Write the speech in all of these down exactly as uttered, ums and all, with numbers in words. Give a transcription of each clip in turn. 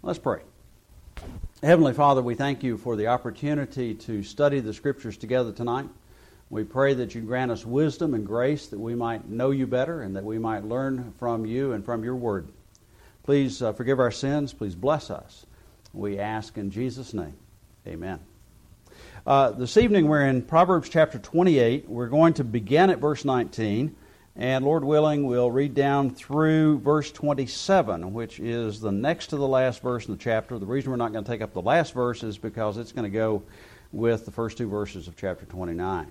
Let's pray. Heavenly Father, we thank you for the opportunity to study the Scriptures together tonight. We pray that you grant us wisdom and grace that we might know you better and that we might learn from you and from your word. Please uh, forgive our sins. Please bless us. We ask in Jesus' name. Amen. Uh, this evening we're in Proverbs chapter twenty-eight. We're going to begin at verse nineteen. And Lord willing, we'll read down through verse twenty-seven, which is the next to the last verse in the chapter. The reason we're not going to take up the last verse is because it's going to go with the first two verses of chapter twenty-nine.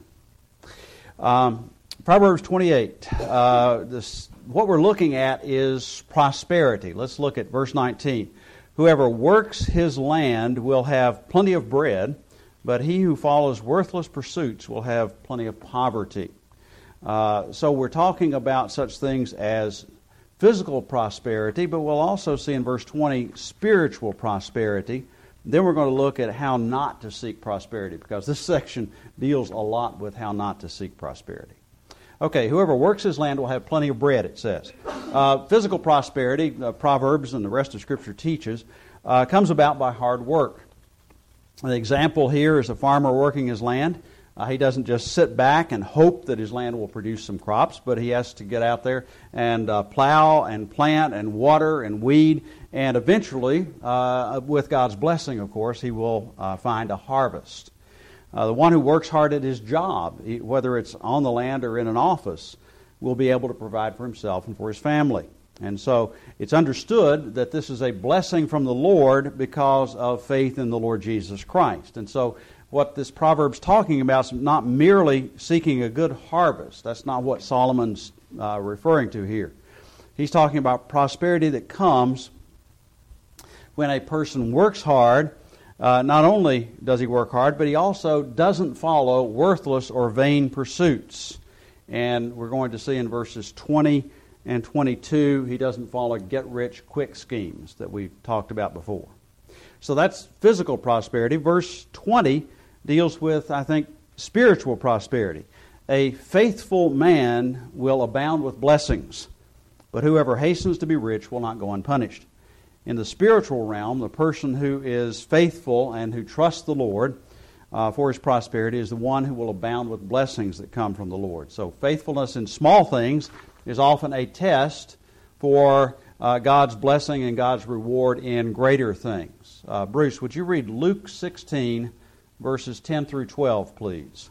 Um, Proverbs twenty-eight. Uh, this, what we're looking at is prosperity. Let's look at verse nineteen. Whoever works his land will have plenty of bread, but he who follows worthless pursuits will have plenty of poverty. Uh, so we're talking about such things as physical prosperity, but we'll also see in verse twenty spiritual prosperity. Then we're going to look at how not to seek prosperity, because this section deals a lot with how not to seek prosperity. Okay, whoever works his land will have plenty of bread, it says. Uh, physical prosperity, uh, Proverbs and the rest of Scripture teaches, uh, comes about by hard work. The example here is a farmer working his land. Uh, he doesn't just sit back and hope that his land will produce some crops, but he has to get out there and uh, plow and plant and water and weed, and eventually, uh, with God's blessing, of course, he will uh, find a harvest. Uh, the one who works hard at his job, he, whether it's on the land or in an office, will be able to provide for himself and for his family. And so it's understood that this is a blessing from the Lord because of faith in the Lord Jesus Christ. And so what this proverb's talking about is not merely seeking a good harvest. That's not what Solomon's uh, referring to here. He's talking about prosperity that comes when a person works hard. Uh, not only does he work hard, but he also doesn't follow worthless or vain pursuits. And we're going to see in verses twenty and twenty-two, he doesn't follow get-rich-quick schemes that we've talked about before. So that's physical prosperity. Verse twenty deals with, I think, spiritual prosperity. A faithful man will abound with blessings, but whoever hastens to be rich will not go unpunished. In the spiritual realm, the person who is faithful and who trusts the Lord uh, for his prosperity is the one who will abound with blessings that come from the Lord. So faithfulness in small things is often a test for uh, God's blessing and God's reward in greater things. Uh, Bruce, would you read Luke sixteen, verses ten through twelve, please?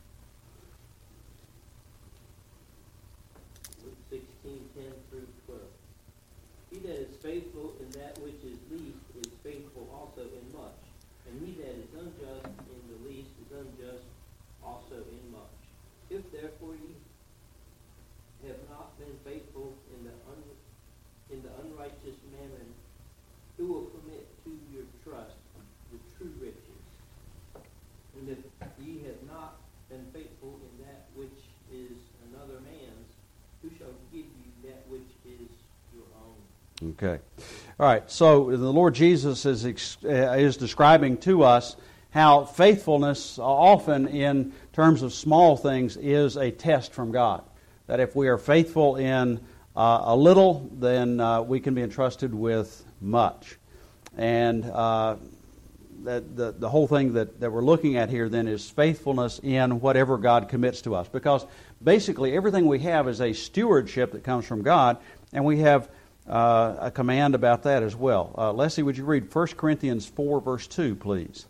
Luke sixteen, ten through twelve. He that is faithful in that which is least is faithful also in much, and he that is unjust in the least is unjust also in much. If therefore ye have not been faithful in the un, in the unrighteous mammon, who will commit to your trust the true riches? And if ye have not been faithful in that which is another man's, who shall give you that which is your own? Okay. All right. So the Lord Jesus is uh, is describing to us how faithfulness, often in terms of small things, is a test from God. That if we are faithful in uh, a little, then uh, we can be entrusted with much. And uh, that the, the whole thing that, that we're looking at here then is faithfulness in whatever God commits to us. Because basically everything we have is a stewardship that comes from God, and we have uh, a command about that as well. Uh, Leslie, would you read First Corinthians four, verse two, please?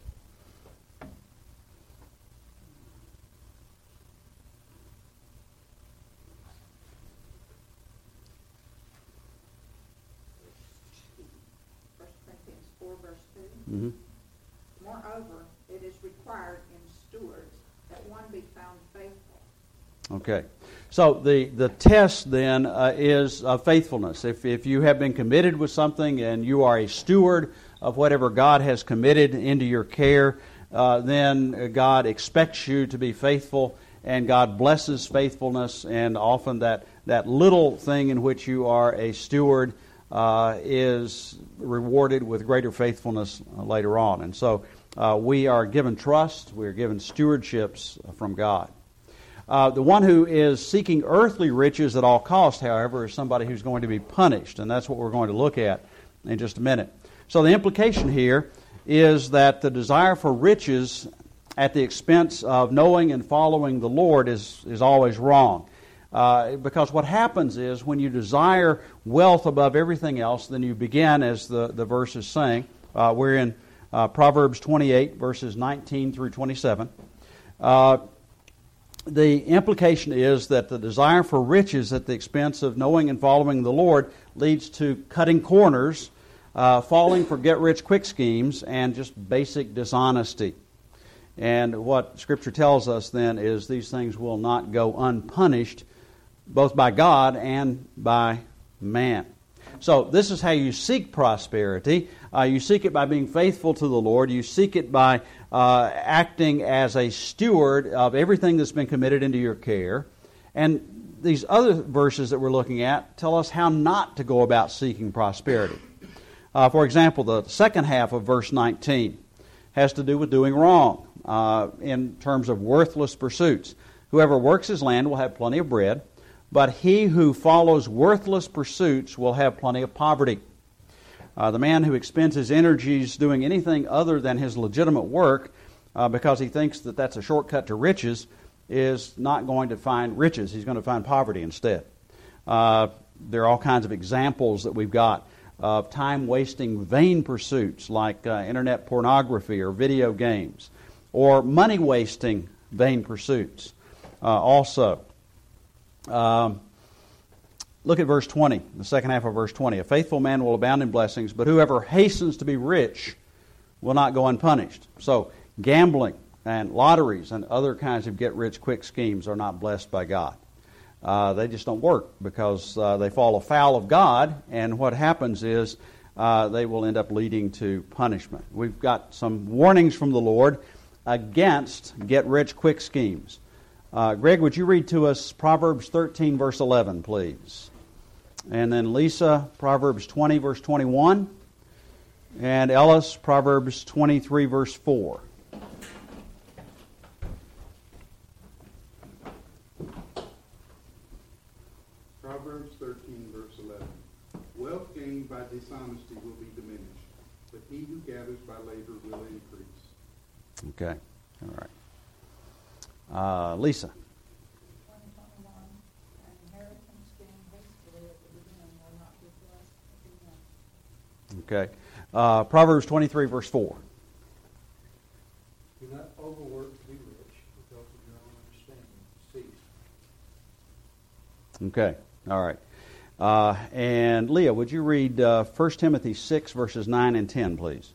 First Corinthians four, verse two. Mm-hmm. Moreover, it is required in stewards that one be found faithful. Okay. So the, the test then uh, is uh, faithfulness. If, if you have been committed with something and you are a steward of whatever God has committed into your care, uh, then God expects you to be faithful, and God blesses faithfulness, and often that, that little thing in which you are a steward uh, is rewarded with greater faithfulness uh, later on. And so uh, we are given trust, we are given stewardships from God. Uh, the one who is seeking earthly riches at all cost, however, is somebody who's going to be punished, and that's what we're going to look at in just a minute. So the implication here is that the desire for riches at the expense of knowing and following the Lord is, is always wrong. Uh, because what happens is when you desire wealth above everything else, then you begin, as the, the verse is saying, uh, we're in uh, Proverbs twenty-eight, verses nineteen through twenty-seven. Uh, the implication is that the desire for riches at the expense of knowing and following the Lord leads to cutting corners, uh, falling for get-rich-quick schemes, and just basic dishonesty. And what Scripture tells us then is these things will not go unpunished, both by God and by man. So this is how you seek prosperity. Uh, you seek it by being faithful to the Lord. You seek it by uh, acting as a steward of everything that's been committed into your care. And these other verses that we're looking at tell us how not to go about seeking prosperity. Uh, for example, the second half of verse nineteen has to do with doing wrong uh, in terms of worthless pursuits. Whoever works his land will have plenty of bread, but he who follows worthless pursuits will have plenty of poverty. Uh, the man who expends his energies doing anything other than his legitimate work uh, because he thinks that that's a shortcut to riches is not going to find riches. He's going to find poverty instead. Uh, there are all kinds of examples that we've got of time-wasting vain pursuits like uh, internet pornography or video games, or money-wasting vain pursuits uh, also. Um, look at verse twenty, the second half of verse twenty. A faithful man will abound in blessings, but whoever hastens to be rich will not go unpunished. So gambling and lotteries and other kinds of get-rich-quick schemes are not blessed by God. Uh, they just don't work because uh, they fall afoul of God, and what happens is uh, they will end up leading to punishment. We've got some warnings from the Lord against get-rich-quick schemes. Uh, Greg, would you read to us Proverbs thirteen, verse eleven, please? And then Lisa, Proverbs twenty, verse twenty-one. And Ellis, Proverbs twenty-three, verse four. Proverbs thirteen, verse eleven. Wealth gained by dishonesty will be diminished, but he who gathers by labor will increase. Okay, all right. Uh, Lisa. one twenty-one, an inheritance gained hastily at the beginning will not be blessed at the end. Okay. Uh, Proverbs twenty-three, verse four. Do not overwork to be rich, because of your own understanding. Cease. Okay, all right. Uh, and Leah, would you read uh, First Timothy six, verses nine and ten, please?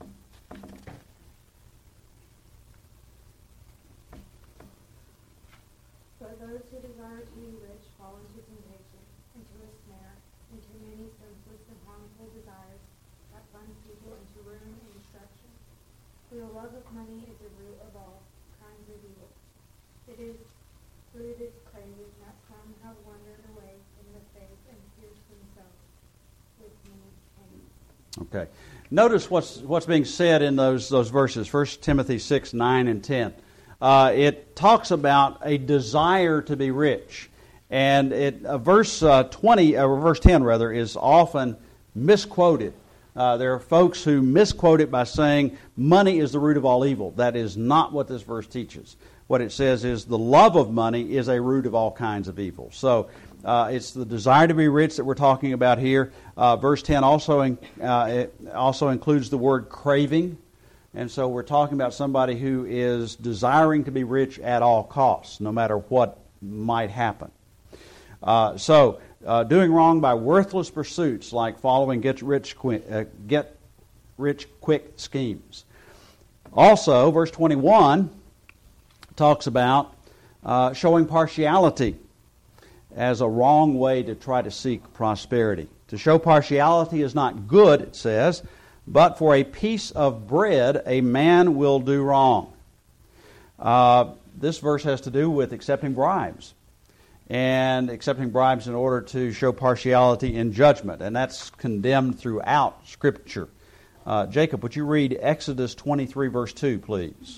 But those who desire to be rich fall into temptation, into a snare, into many senseless and harmful desires that plunge people into ruin and destruction. For the love of money is the root of all kinds of evil. It is through this craving that some have wandered away from the faith and pierced themselves with many pains. Okay. Notice what's what's being said in those those verses, First Timothy six, nine, and ten. Uh, it talks about a desire to be rich. And it, uh, verse uh, twenty, or verse ten rather, is often misquoted. Uh, there are folks who misquote it by saying money is the root of all evil. That is not what this verse teaches. What it says is the love of money is a root of all kinds of evil. So uh, it's the desire to be rich that we're talking about here. Uh, verse ten also in, uh, it also includes the word craving. And so we're talking about somebody who is desiring to be rich at all costs, no matter what might happen. Uh, so, uh, doing wrong by worthless pursuits like following get-rich-quick uh, get rich quick schemes. Also, verse twenty-one talks about uh, showing partiality as a wrong way to try to seek prosperity. To show partiality is not good, it says, but for a piece of bread a man will do wrong. Uh, this verse has to do with accepting bribes. And accepting bribes in order to show partiality in judgment. And that's condemned throughout Scripture. Uh, Jacob, would you read Exodus twenty-three, verse two, please?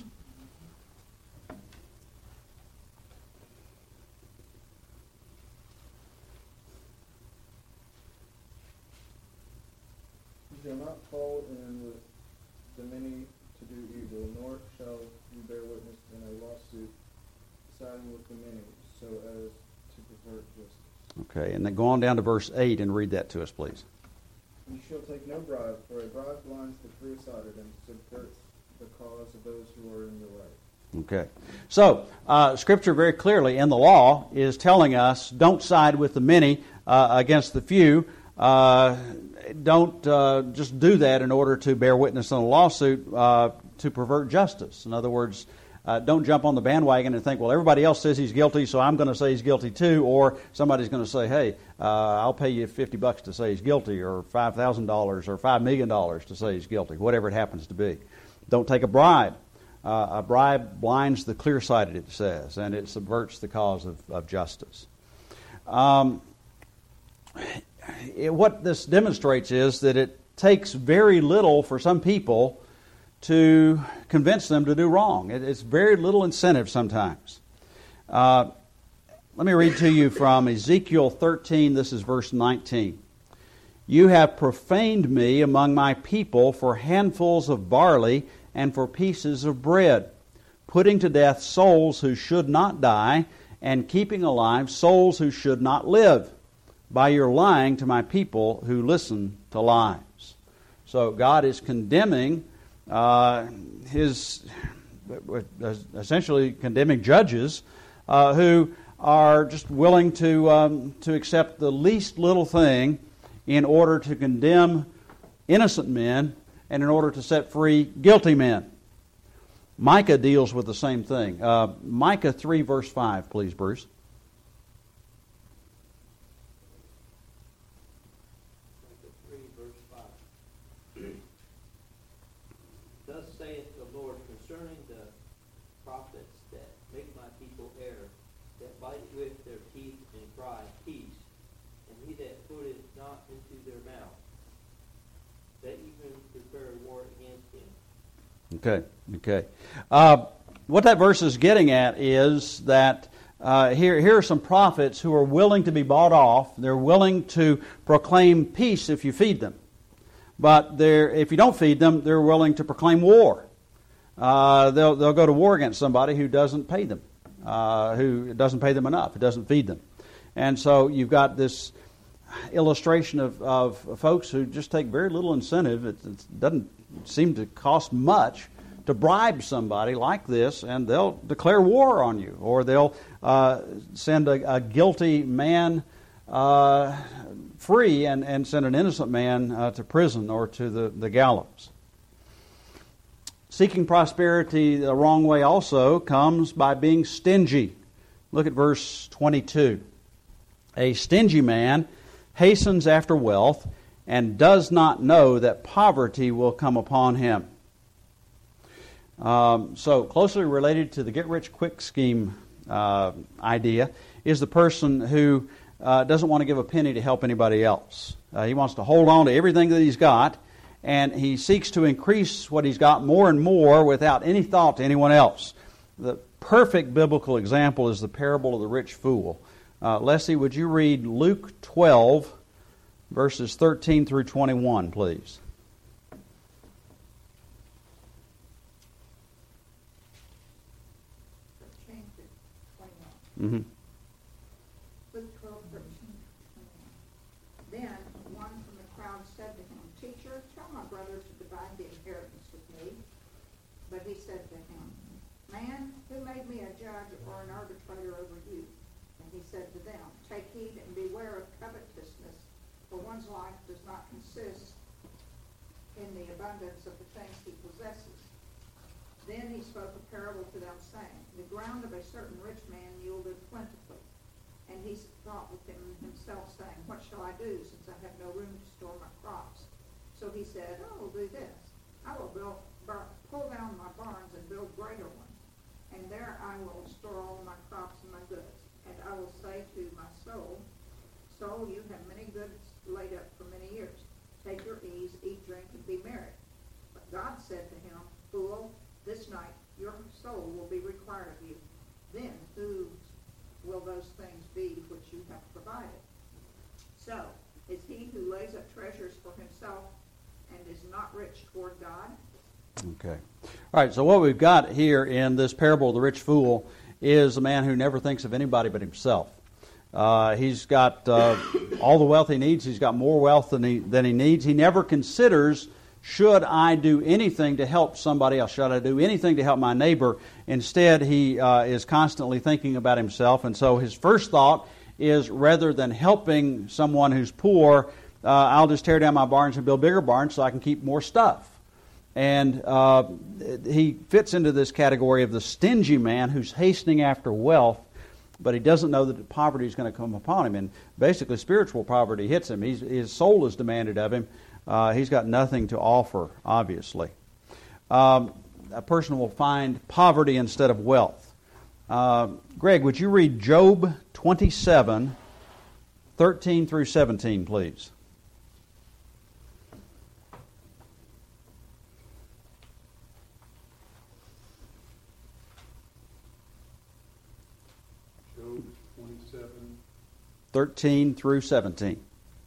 You shall not fall in with the many to do evil, nor shall you bear witness in a lawsuit siding with the many, so as to pervert justice. Okay, and then go on down to verse eight and read that to us, please. You shall take no bribe, for a bribe blinds the clear-sighted and subverts the cause of those who are in the right. Okay. So, uh, Scripture very clearly in the law is telling us don't side with the many uh, against the few. Uh, don't uh, just do that in order to bear witness in a lawsuit uh, to pervert justice. In other words, uh, don't jump on the bandwagon and think, well, everybody else says he's guilty, so I'm going to say he's guilty too. Or somebody's going to say, hey, uh, I'll pay you fifty bucks to say he's guilty, or five thousand dollars, or five million dollars to say he's guilty, whatever it happens to be. Don't take a bribe. Uh, a bribe blinds the clear-sighted, it says, and it subverts the cause of, of justice. Um, it, what this demonstrates is that it takes very little for some people to convince them to do wrong. It, it's very little incentive sometimes. Uh, let me read to you from Ezekiel thirteen. This is verse nineteen. You have profaned me among my people for handfuls of barley and for pieces of bread, putting to death souls who should not die, and keeping alive souls who should not live, by your lying to my people who listen to lies. So God is condemning uh, his, essentially condemning judges uh, who are just willing to um, to accept the least little thing in order to condemn innocent men and in order to set free guilty men. Micah deals with the same thing. Uh, Micah three, verse five, please, Bruce. Micah three, verse five. Thus saith the Lord concerning the prophets that make my people err, that bite with their teeth and cry, peace, and he that putteth not into their mouth, that even prepare war against him. Okay, okay. Uh, what that verse is getting at is that uh, here, here are some prophets who are willing to be bought off. They're willing to proclaim peace if you feed them. But they're, if you don't feed them, they're willing to proclaim war. Uh, they'll, they'll go to war against somebody who doesn't pay them, uh, who doesn't pay them enough, who doesn't feed them. And so you've got this illustration of, of folks who just take very little incentive. It, it doesn't seem to cost much to bribe somebody like this, and they'll declare war on you, or they'll uh, send a, a guilty man uh, free and, and send an innocent man uh, to prison or to the, the gallows. Seeking prosperity the wrong way also comes by being stingy. Look at verse twenty-two. A stingy man hastens after wealth and does not know that poverty will come upon him. Um, so closely related to the get-rich-quick scheme uh, idea is the person who uh, doesn't want to give a penny to help anybody else. Uh, he wants to hold on to everything that he's got, and he seeks to increase what he's got more and more without any thought to anyone else. The perfect biblical example is the parable of the rich fool. Uh, Leslie, would you read Luke twelve, verses thirteen through twenty-one, please? Change it, twenty-one. Mm-hmm. Luke twelve, thirteen, twenty-one. Then one from the crowd said to him, Teacher, tell my brother to divide the inheritance with me. But he said to him, Man, who made me a judge or an arbitrator over you? And he said to them, Take heed and beware of covetousness, for one's life does not consist in the abundance of the things he possesses. Then he spoke a parable to them, saying, The ground of a certain rich man yielded plentifully. And he thought within himself, saying, What shall I do, since I have no room to store my crops? So he said, I will do this. I will build, bur- pull down my barns and build greater ones. And there I will store all my crops and my goods. And I will say to my soul, Soul, you have many goods laid up for many years. Take your ease, eat, drink, and be merry. But God said to him, Fool, this night your soul will be required of you. Then whose will those things be which you have provided? So, is he who lays up treasures for himself and is not rich toward God? Okay. All right, so what we've got here in this parable of the rich fool is a man who never thinks of anybody but himself. Uh, he's got uh, all the wealth he needs. He's got more wealth than he, than he needs. He never considers, should I do anything to help somebody else? Should I do anything to help my neighbor? Instead, he uh, is constantly thinking about himself. And so his first thought is, rather than helping someone who's poor, uh, I'll just tear down my barns and build bigger barns so I can keep more stuff. And uh, he fits into this category of the stingy man who's hastening after wealth, but he doesn't know that poverty is going to come upon him. And basically, spiritual poverty hits him. He's, his soul is demanded of him. Uh, he's got nothing to offer, obviously. Um, a person will find poverty instead of wealth. Uh, Greg, would you read Job twenty-seven, thirteen through seventeen, please? Job twenty-seven. thirteen through seventeen.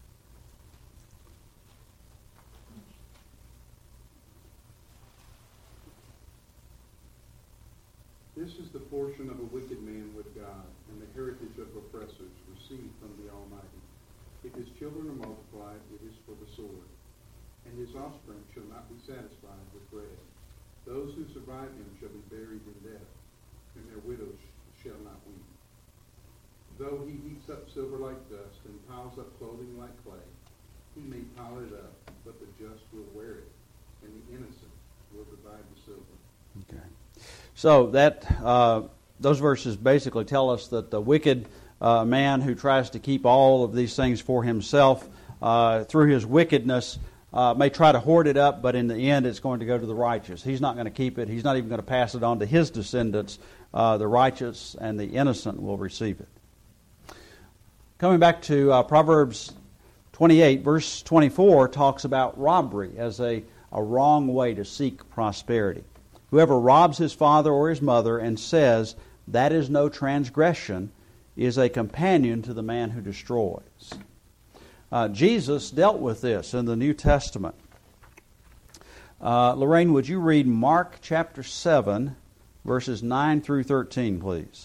This is the portion of a wicked man with God, and the heritage of oppressors received from the Almighty. If his children are multiplied, it is for the sword, and his offspring shall not be satisfied with bread. Those who survive him shall be buried in death, and their widows shall not weep. Though he heaps up silver like dust and piles up clothing like clay, he may pile it up, but the just will wear it, and the innocent will divide the silver. Okay. So that uh, those verses basically tell us that the wicked uh, man who tries to keep all of these things for himself uh, through his wickedness uh, may try to hoard it up, but in the end it's going to go to the righteous. He's not going to keep it. He's not even going to pass it on to his descendants. Uh, the righteous and the innocent will receive it. Coming back to uh, Proverbs twenty-eight, verse twenty-four talks about robbery as a, a wrong way to seek prosperity. Whoever robs his father or his mother and says, "That is no transgression," is a companion to the man who destroys. Uh, Jesus dealt with this in the New Testament. Uh, Lorraine, would you read Mark chapter seven, verses nine through thirteen, please?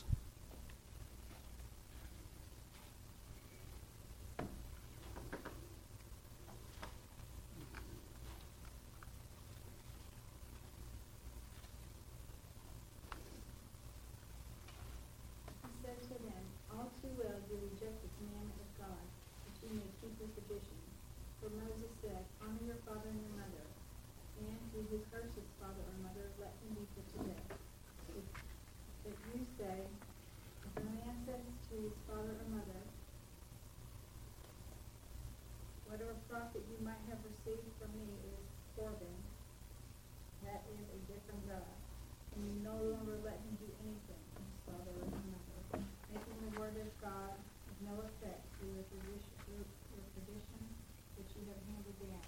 Whatever profit you might have received from me is for them. That is a different God. And you no longer let him do anything to his father or his mother, making the word of God of no effect through your tradition, through your tradition which you have handed down.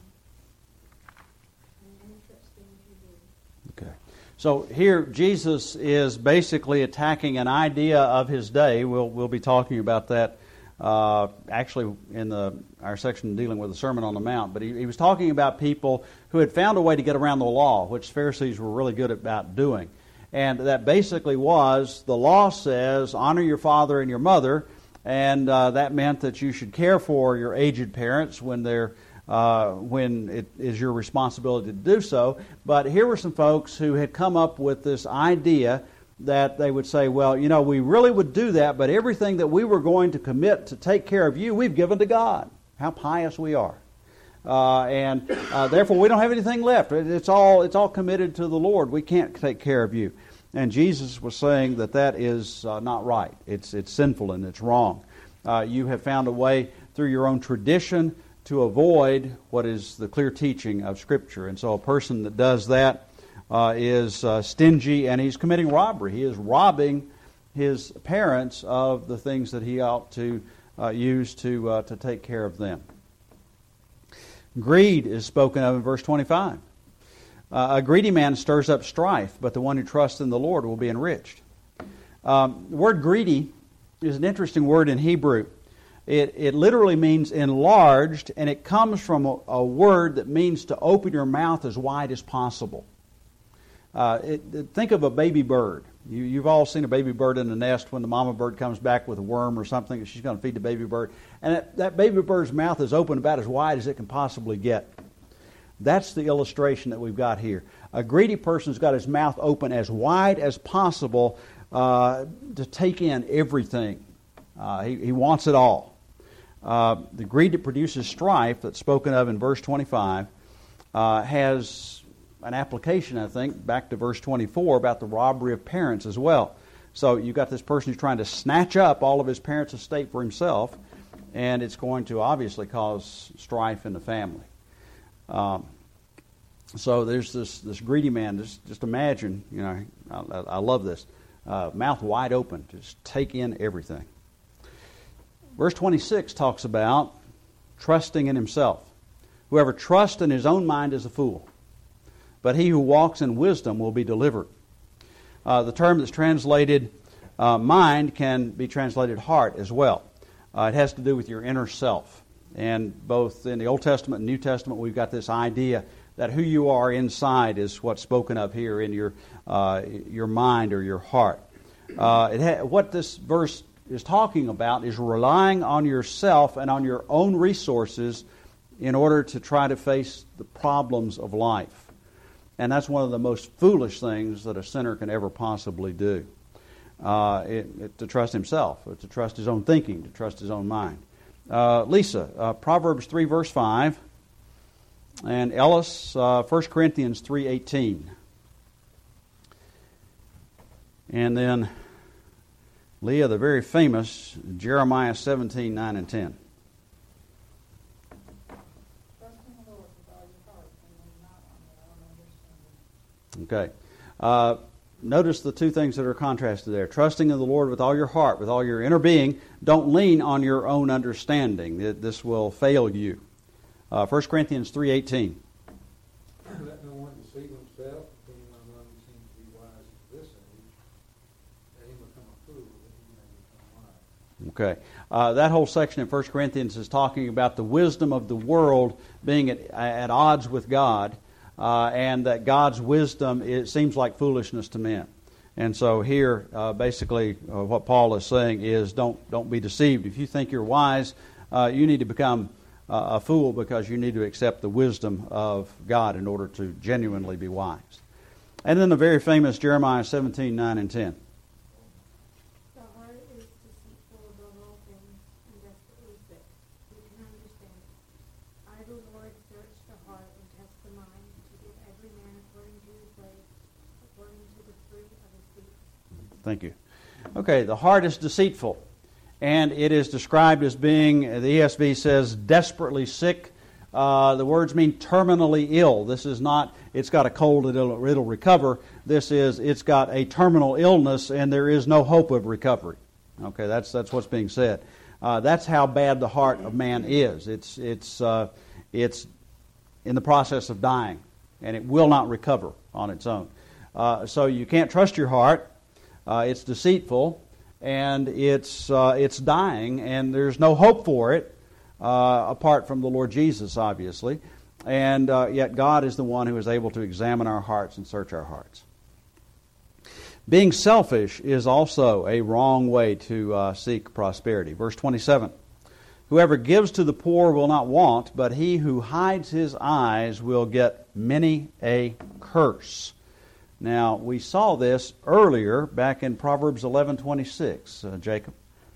And any such things you do. Okay. So here Jesus is basically attacking an idea of his day. We'll we'll be talking about that uh, actually in the our section dealing with the Sermon on the Mount. But he, he was talking about people who had found a way to get around the law, which Pharisees were really good about doing. And that basically was, the law says, honor your father and your mother, and uh, that meant that you should care for your aged parents when they're Uh, when it is your responsibility to do so. But here were some folks who had come up with this idea that they would say, well, you know, we really would do that, but everything that we were going to commit to take care of you, we've given to God. How pious we are. Uh, and uh, therefore we don't have anything left. It's all, it's all committed to the Lord. We can't take care of you. And Jesus was saying that that is uh, not right. It's, it's sinful and it's wrong. Uh, you have found a way through your own tradition to avoid what is the clear teaching of Scripture. And so a person that does that uh, is uh, stingy, and he's committing robbery. He is robbing his parents of the things that he ought to uh, use to uh, to take care of them. Greed is spoken of in verse twenty-five. Uh, a greedy man stirs up strife, but the one who trusts in the Lord will be enriched. Um, the word greedy is an interesting word in Hebrew. It, it literally means enlarged, and it comes from a, a word that means to open your mouth as wide as possible. Uh, it, it, think of a baby bird. You, you've all seen a baby bird in the nest when the mama bird comes back with a worm or something, and she's going to feed the baby bird. And that, that baby bird's mouth is open about as wide as it can possibly get. That's the illustration that we've got here. A greedy person's got his mouth open as wide as possible uh, to take in everything. Uh, he, he wants it all. Uh, the greed that produces strife, that's spoken of in verse twenty-five, uh, has an application, I think, back to verse twenty-four about the robbery of parents as well. So you've got this person who's trying to snatch up all of his parents' estate for himself, and it's going to obviously cause strife in the family. Um, so there's this this greedy man. Just just imagine, you know, I, I love this, uh, mouth wide open, just take in everything. Verse twenty-six talks about trusting in himself. Whoever trusts in his own mind is a fool, but he who walks in wisdom will be delivered. Uh, the term that's translated uh, mind can be translated heart as well. Uh, it has to do with your inner self. And both in the Old Testament and New Testament, we've got this idea that who you are inside is what's spoken of here in your uh, your mind or your heart. Uh, it ha- what this verse is talking about is relying on yourself and on your own resources in order to try to face the problems of life. And that's one of the most foolish things that a sinner can ever possibly do. Uh, it, it, to trust himself, to trust his own thinking, to trust his own mind. Uh, Lisa, uh, Proverbs three verse five, and Ellis, uh, First Corinthians three eighteen. And then Leah, the very famous Jeremiah seventeen nine and ten. Okay. Uh, notice the two things that are contrasted there. Trusting in the Lord with all your heart, with all your inner being. Don't lean on your own understanding. This will fail you. Uh, First Corinthians three eighteen. Let no one deceive himself, if anyone among you seems to be wise at this age, let him become a fool, that he may become wise. Okay. Uh, that whole section in First Corinthians is talking about the wisdom of the world being at, at odds with God. Uh, and that God's wisdom, it seems like foolishness to men. And so here, uh, basically, uh, what Paul is saying is don't don't be deceived. If you think you're wise, uh, you need to become uh, a fool because you need to accept the wisdom of God in order to genuinely be wise. And then the very famous Jeremiah seventeen nine and ten. The heart is deceitful above all things and desperately sick. Who can understand it? I, the Lord, search the heart and test the mind, to give every man according to his ways, according to the fruit of his deeds. Thank you. Okay, the heart is deceitful, and it is described as being, the E S V says, desperately sick. Uh, the words mean terminally ill. This is not, it's got a cold, it'll, it'll recover. This is, it's got a terminal illness, and there is no hope of recovery. Okay, that's that's what's being said. Uh, that's how bad the heart of man is. It's it's uh, it's in the process of dying, and it will not recover on its own. Uh, so you can't trust your heart. Uh, it's deceitful, and it's uh, it's dying, and there's no hope for it uh, apart from the Lord Jesus, obviously. And uh, yet God is the one who is able to examine our hearts and search our hearts. Being selfish is also a wrong way to uh, seek prosperity. Verse twenty-seven. Whoever gives to the poor will not want, but he who hides his eyes will get many a curse. Now, we saw this earlier back in Proverbs eleven twenty-six, uh, Jacob.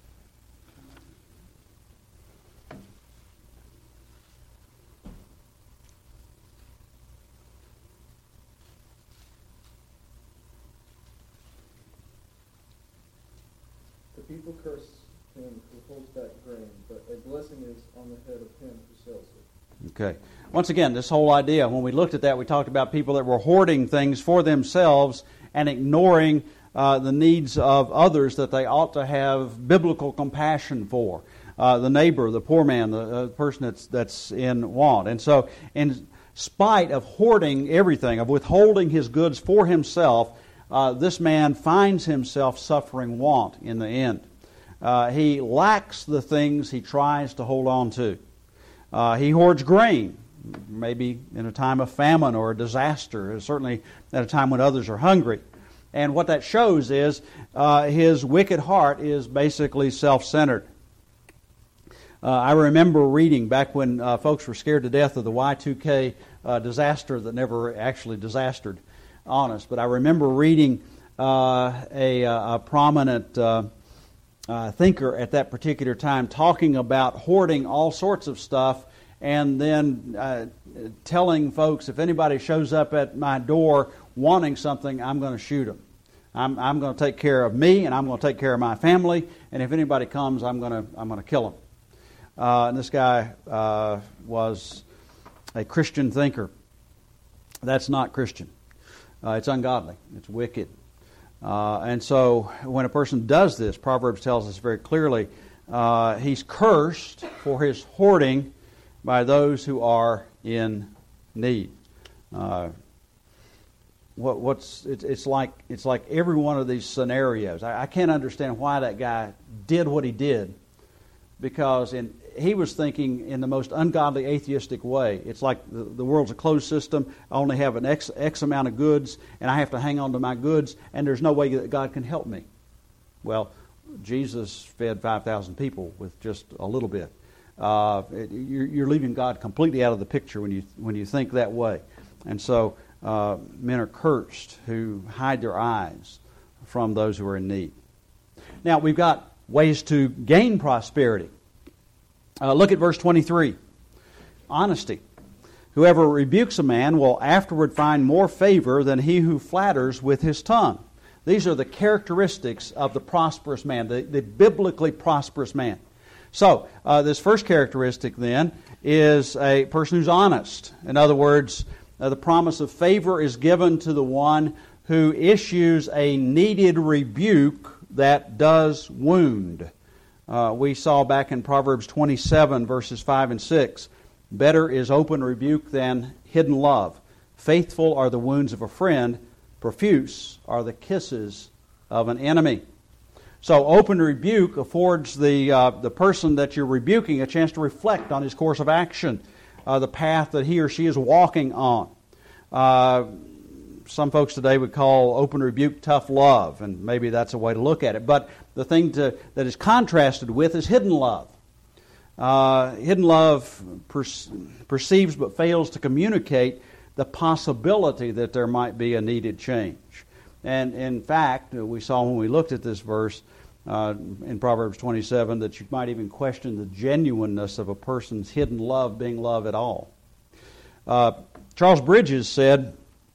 The people curse him who holds back grain, but a blessing is on the head of him who sells it. Okay. Once again, this whole idea, when we looked at that, we talked about people that were hoarding things for themselves and ignoring uh, the needs of others that they ought to have biblical compassion for. Uh, the neighbor, the poor man, the uh, person that's, that's in want. And so, in spite of hoarding everything, of withholding his goods for himself, uh, this man finds himself suffering want in the end. Uh, he lacks the things he tries to hold on to. Uh, he hoards grain maybe in a time of famine or a disaster, certainly at a time when others are hungry. And what that shows is uh, his wicked heart is basically self-centered. Uh, I remember reading back when uh, folks were scared to death of the Y two K uh, disaster that never actually disastered on us. But I remember reading uh, a, a prominent uh, uh, thinker at that particular time talking about hoarding all sorts of stuff and then uh, telling folks, if anybody shows up at my door wanting something, I'm going to shoot them. I'm, I'm going to take care of me, and I'm going to take care of my family, and if anybody comes, I'm going to I'm going to kill them. Uh, and this guy uh, was a Christian thinker. That's not Christian. Uh, it's ungodly. It's wicked. Uh, and so when a person does this, Proverbs tells us very clearly, uh, he's cursed for his hoarding by those who are in need. Uh, what, what's it's, it's like it's like every one of these scenarios. I, I can't understand why that guy did what he did, because in he was thinking in the most ungodly atheistic way. It's like the, the world's a closed system. I only have an X, X amount of goods, and I have to hang on to my goods, and there's no way that God can help me. Well, Jesus fed five thousand people with just a little bit. Uh, it, you're, you're leaving God completely out of the picture when you when you think that way. And so uh, men are cursed who hide their eyes from those who are in need. Now, we've got ways to gain prosperity. Uh, look at verse twenty-three. Honesty. Whoever rebukes a man will afterward find more favor than he who flatters with his tongue. These are the characteristics of the prosperous man, the, the biblically prosperous man. So, uh, this first characteristic then is a person who's honest. In other words, uh, the promise of favor is given to the one who issues a needed rebuke that does wound. Uh, we saw back in Proverbs twenty-seven, verses five and six, better is open rebuke than hidden love. Faithful are the wounds of a friend, profuse are the kisses of an enemy. So open rebuke affords the uh, the person that you're rebuking a chance to reflect on his course of action, uh, the path that he or she is walking on. Uh, some folks today would call open rebuke tough love, and maybe that's a way to look at it. But the thing to, that is contrasted with is hidden love. Uh, hidden love per, perceives but fails to communicate the possibility that there might be a needed change. And in fact, we saw when we looked at this verse uh, in Proverbs twenty-seven that you might even question the genuineness of a person's hidden love being love at all. Uh, Charles Bridges said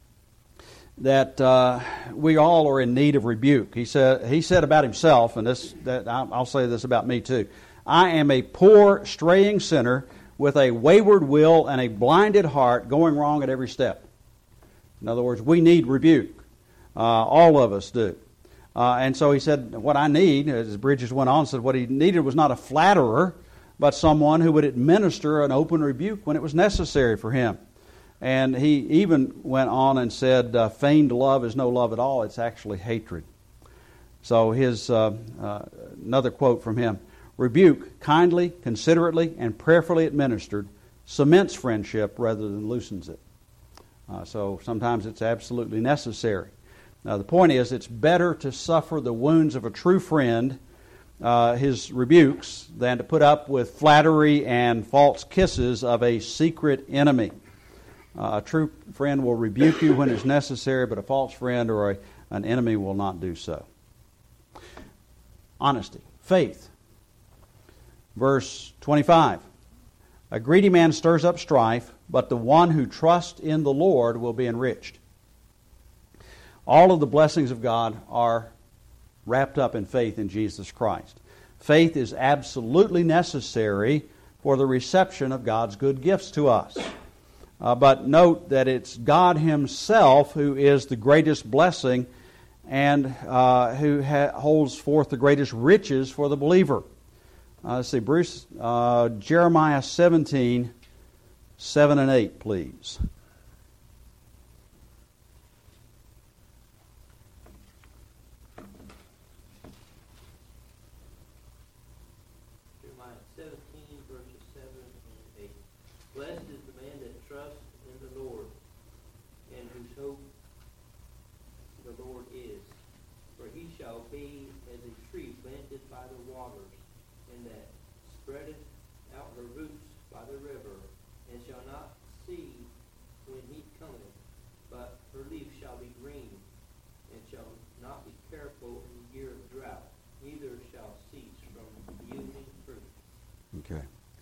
that uh, we all are in need of rebuke. He said he said about himself, and this that I'll say this about me too. I am a poor, straying sinner with a wayward will and a blinded heart, going wrong at every step. In other words, we need rebuke. Uh, all of us do. Uh, and so he said, what I need, as Bridges went on, said what he needed was not a flatterer, but someone who would administer an open rebuke when it was necessary for him. And he even went on and said, uh, feigned love is no love at all, it's actually hatred. So his uh, uh, another quote from him, rebuke, kindly, considerately, and prayerfully administered, cements friendship rather than loosens it. Uh, so sometimes it's absolutely necessary. Now the point is, it's better to suffer the wounds of a true friend, uh, his rebukes, than to put up with flattery and false kisses of a secret enemy. Uh, a true friend will rebuke you when it's necessary, but a false friend or a, an enemy will not do so. Honesty. Faith. Verse twenty-five. A greedy man stirs up strife, but the one who trusts in the Lord will be enriched. All of the blessings of God are wrapped up in faith in Jesus Christ. Faith is absolutely necessary for the reception of God's good gifts to us. Uh, but note that it's God Himself who is the greatest blessing and uh, who ha- holds forth the greatest riches for the believer. Uh, let's see, Bruce, uh, Jeremiah seventeen, seven and eight, please. Jeremiah seventeen, verses seven and eight. Blessed is the man that be as a tree planted by the waters, and that spreadeth out her roots by the river, and shall not see when heat cometh, but her leaf shall be green, and shall not be careful in the year of drought, neither shall cease from yielding fruit. Okay.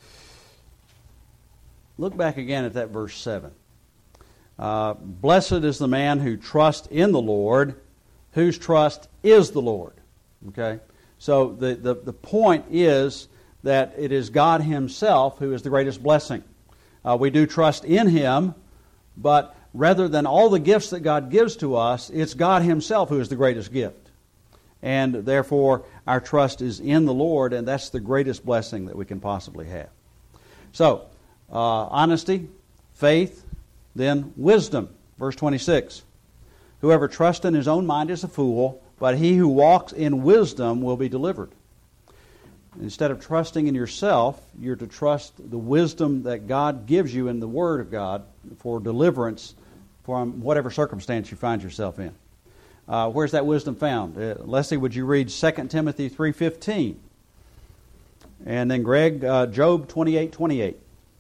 Look back again at that verse seven. Uh, Blessed is the man who trusts in the Lord, whose trust is the Lord. Okay? So the, the, the point is that it is God Himself who is the greatest blessing. Uh, we do trust in Him, but rather than all the gifts that God gives to us, it's God Himself who is the greatest gift. And therefore, our trust is in the Lord, and that's the greatest blessing that we can possibly have. So, uh, honesty, faith, then wisdom. Verse twenty-six. Whoever trusts in his own mind is a fool, but he who walks in wisdom will be delivered. Instead of trusting in yourself, you're to trust the wisdom that God gives you in the Word of God for deliverance from whatever circumstance you find yourself in. Uh, where's that wisdom found? Uh, Leslie, would you read Second Timothy three fifteen? And then Greg, uh, Job twenty-eight twenty-eight.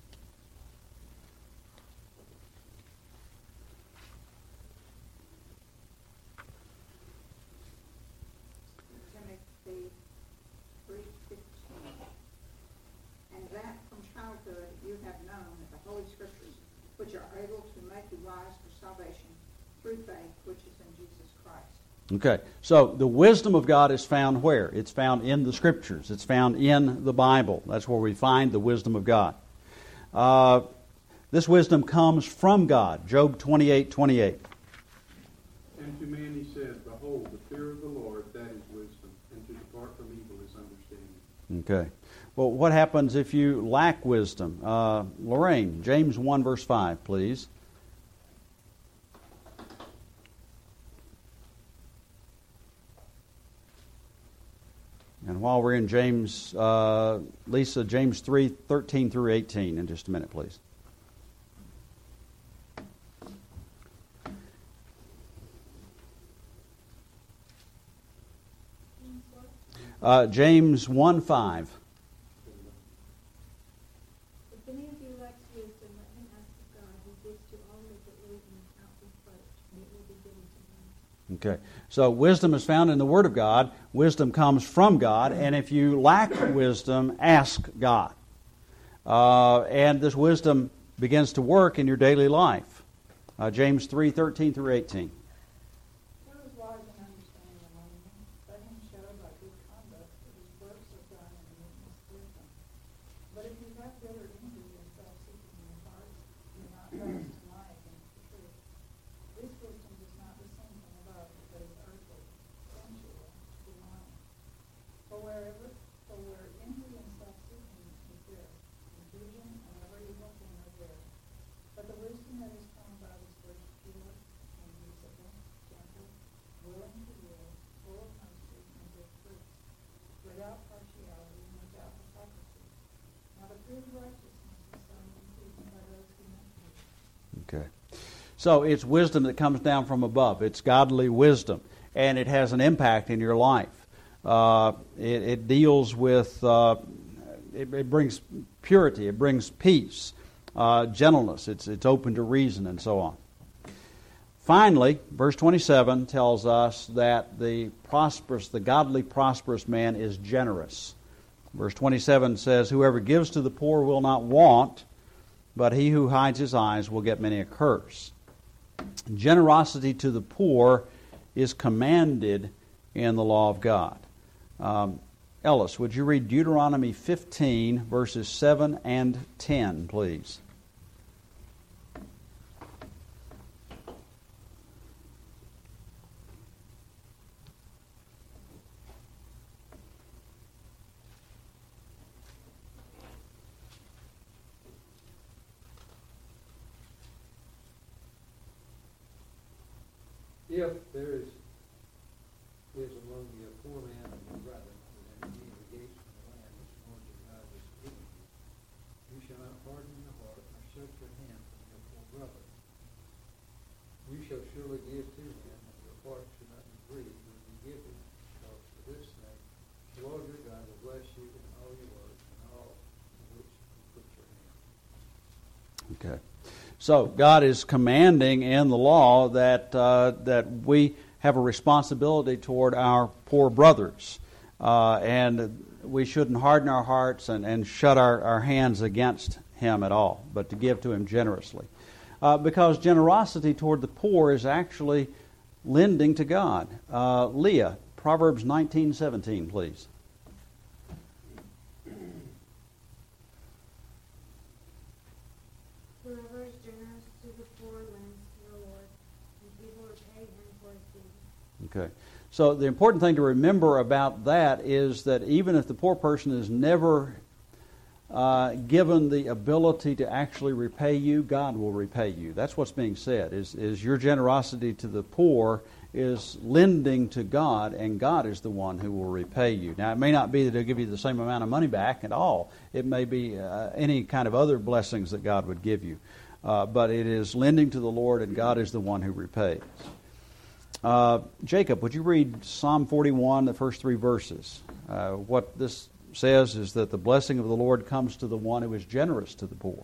Timothy three fifteen. And that from childhood you have known that the Holy Scriptures, which are able to make you wise for salvation through faith, which is in Jesus Christ. Okay, so the wisdom of God is found where? It's found in the Scriptures. It's found in the Bible. That's where we find the wisdom of God. Uh, this wisdom comes from God. Job twenty-eight twenty-eight. And to man he said, Behold, the fear of the Lord, that is wisdom, and to depart from evil is understanding. Okay. Well, what happens if you lack wisdom? Uh, Lorraine, James one verse five, please. And while we're in James, uh, Lisa, James three thirteen through eighteen, in just a minute, please. Uh, James one five. If any of you lacks wisdom, let him ask of God, who gives to all liberally and without reproach, and it will be given to him. Okay. So wisdom is found in the Word of God. Wisdom comes from God. And if you lack wisdom, ask God. Uh, and this wisdom begins to work in your daily life. Uh, James three thirteen through eighteen. Who is wise and understanding among you? Let him show by good conduct that his works are done in the meekness of wisdom. But if you have bitter envy and self-seeking in your hearts, do not practice to lie against the truth. This wisdom does not descend from above, but is earthly, sensual, divine. For wherever, for where envy and self-seeking exist, confusion and every evil thing are there. But the wisdom that is from above is first pure and peaceable, gentle, willing to yield, full of mercy and good fruits, without partiality and without hypocrisy. Now the fruit of righteousness is sown in peace by those who make peace. Okay. So it's wisdom that comes down from above. It's godly wisdom. And it has an impact in your life. Uh, it, it deals with, uh, it, it brings purity, it brings peace, uh, gentleness, it's, it's open to reason, and so on. Finally, verse twenty-seven tells us that the prosperous, the godly prosperous man is generous. Verse twenty-seven says, Whoever gives to the poor will not want, but he who hides his eyes will get many a curse. Generosity to the poor is commanded in the law of God. Um, Ellis, would you read Deuteronomy fifteen, verses seven and ten, please? If there is, is among you a poor man and your brother, within any of the gates of the land which the Lord your God is giving you, you shall not harden your heart, nor shut your hand from your poor brother. You shall surely give to him, and your heart shall not be grieved when you give it, because Okay. So God is commanding in the law that uh, that we have a responsibility toward our poor brothers, uh, and we shouldn't harden our hearts and, and shut our, our hands against him at all, but to give to him generously. Uh, because generosity toward the poor is actually lending to God. Uh, Leah, Proverbs nineteen seventeen, please. Whoever is generous to the poor lends to the Lord, and people repay him for his deeds. Okay. So the important thing to remember about that is that even if the poor person is never uh, given the ability to actually repay you, God will repay you. That's what's being said, is, is your generosity to the poor is lending to God, and God is the one who will repay you. Now, it may not be that he'll give you the same amount of money back at all. It may be uh, any kind of other blessings that God would give you. Uh, but it is lending to the Lord, and God is the one who repays. Uh, Jacob, would you read Psalm forty-one, the first three verses? Uh, what this says is that the blessing of the Lord comes to the one who is generous to the poor.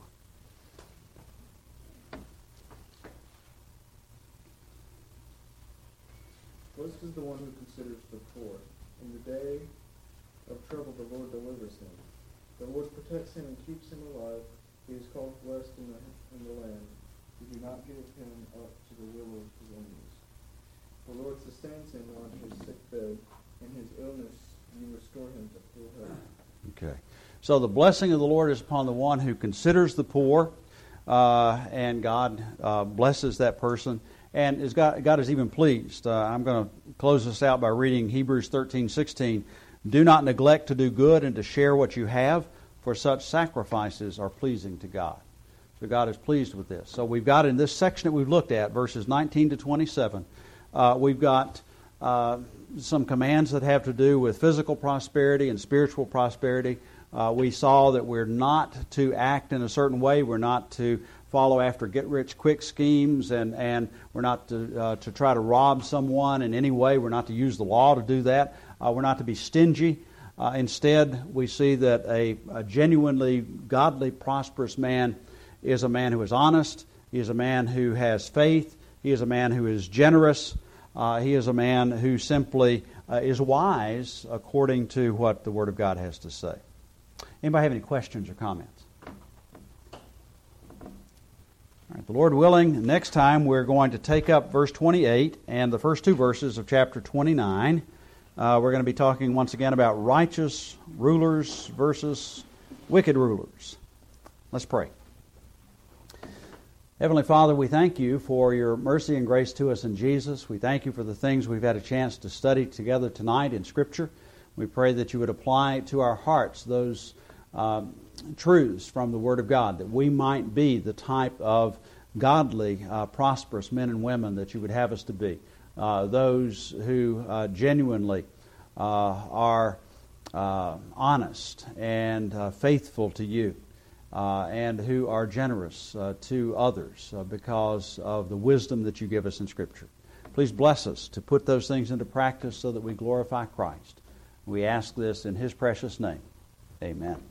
Blessed is the one who considers the poor. In the day of trouble the Lord delivers him. The Lord protects him and keeps him alive. He is called blessed in the, in the land. You do not give him up to the will of his enemies. The Lord sustains him on his sick bed. In his illness you restore him to full health. Okay. So the blessing of the Lord is upon the one who considers the poor, uh, and God uh, blesses that person. And is God, God is even pleased. Uh, I'm going to close this out by reading Hebrews thirteen sixteen. Do not neglect to do good and to share what you have, for such sacrifices are pleasing to God. So God is pleased with this. So we've got in this section that we've looked at, verses nineteen to twenty-seven, uh, we've got uh, some commands that have to do with physical prosperity and spiritual prosperity. Uh, we saw that we're not to act in a certain way. We're not to follow after get-rich-quick schemes, and, and we're not to, uh, to try to rob someone in any way. We're not to use the law to do that. Uh, we're not to be stingy. Uh, instead, we see that a, a genuinely godly, prosperous man is a man who is honest. He is a man who has faith. He is a man who is generous. Uh, he is a man who simply uh, is wise according to what the Word of God has to say. Anybody have any questions or comments? All right, the Lord willing, next time we're going to take up verse twenty-eight and the first two verses of chapter twenty-nine. Uh, we're going to be talking once again about righteous rulers versus wicked rulers. Let's pray. Heavenly Father, we thank you for your mercy and grace to us in Jesus. We thank you for the things we've had a chance to study together tonight in Scripture. We pray that you would apply to our hearts those um, truths from the Word of God, that we might be the type of godly, uh, prosperous men and women that you would have us to be. Uh, those who uh, genuinely uh, are uh, honest and uh, faithful to you, uh, and who are generous uh, to others uh, because of the wisdom that you give us in Scripture. Please bless us to put those things into practice so that we glorify Christ. We ask this in His precious name. Amen.